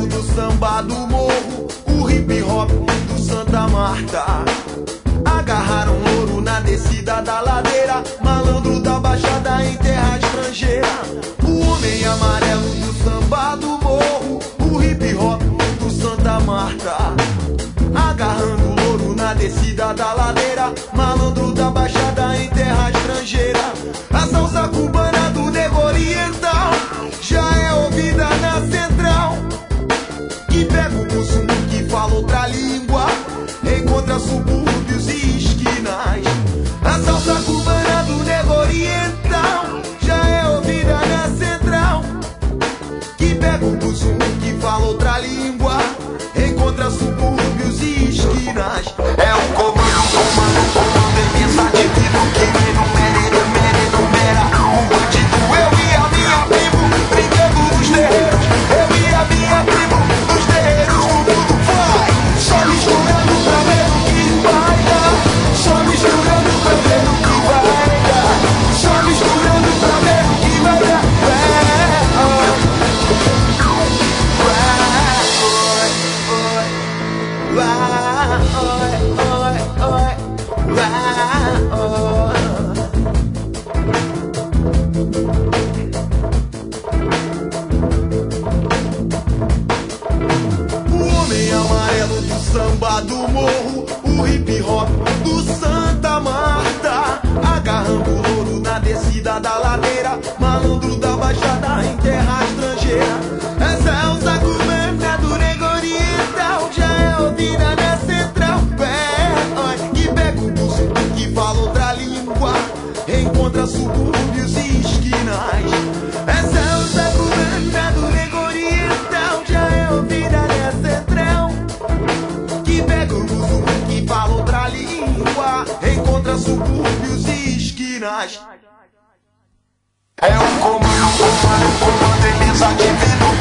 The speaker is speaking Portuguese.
amarelo do samba do morro, o hip hop do Santa Marta. Agarraram ouro na descida da ladeira, malandro da baixada em terra estrangeira. O homem amarelo do samba do morro, o hip hop do Santa Marta. Agarrando ouro na descida da ladeira, malandro da baixada em terra estrangeira. A salsa cubana do nego oriental já é ouvida na central, que pega o consumo que fala outra língua, encontra subúrbios e esquinas. A salsa cubana do nego oriental já é ouvida na central, que pega o consumo que fala outra língua, encontra subúrbios e esquinas. É o comando em mesa divino que enumera um bandido. Eu e a minha tribo brincando nos terreiros, eu e a minha tribo nos terreiros do mundo. Vai, só misturando pra ver o que vai dar, só misturando pra ver o que vai dar, só misturando pra ver o que vai dar. O homem amarelo do samba do morro, o hip hop do Santa Marta. Agarrando ouro na descida da ladeira, malandro da baixada em terra estrangeira. Essa é o saco branca do nego oriental, já é ouvida na central. Que pega o pulso que fala outra língua, encontra subúrbios e esquinas. Essa é o saco branca do nego oriental, já é ouvida na central, que pega o pulso que fala outra língua, encontra subúrbios e esquinas. É o comando em mesa divino